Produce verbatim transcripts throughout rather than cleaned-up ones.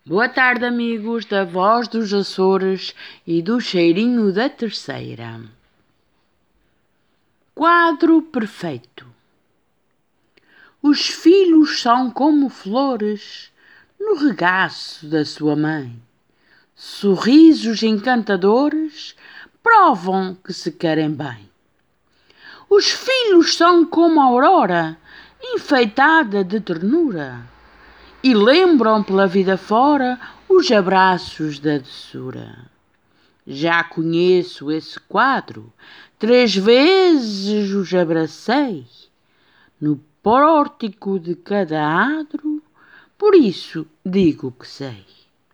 Boa tarde, amigos da Voz dos Açores e do Cheirinho da Terceira. Quadro perfeito. Os filhos são como flores no regaço da sua mãe. Sorrisos encantadores provam que se querem bem. Os filhos são como a aurora, enfeitada de ternura, e lembram pela vida fora os abraços da doçura. Já conheço esse quadro, três vezes os abracei, no pórtico de cada adro, por isso digo que sei.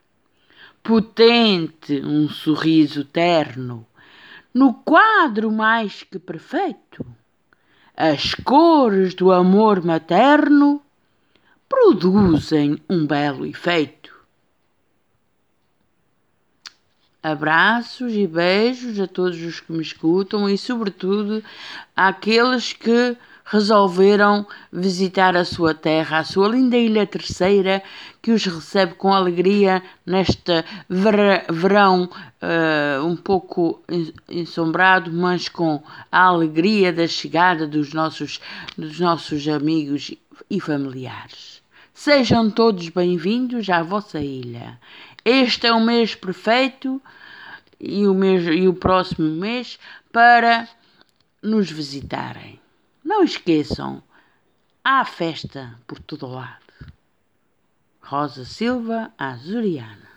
Potente um sorriso terno, no quadro mais que perfeito, as cores do amor materno produzem um belo efeito. Abraços e beijos a todos os que me escutam e, sobretudo, àqueles que resolveram visitar a sua terra, a sua linda Ilha Terceira, que os recebe com alegria neste verão uh, um pouco ensombrado, mas com a alegria da chegada dos nossos, dos nossos amigos e familiares. Sejam todos bem-vindos à vossa ilha. Este é o mês perfeito e o, mês, e o próximo mês para nos visitarem. Não esqueçam, há festa por todo lado. Rosa Silva, Azuriana.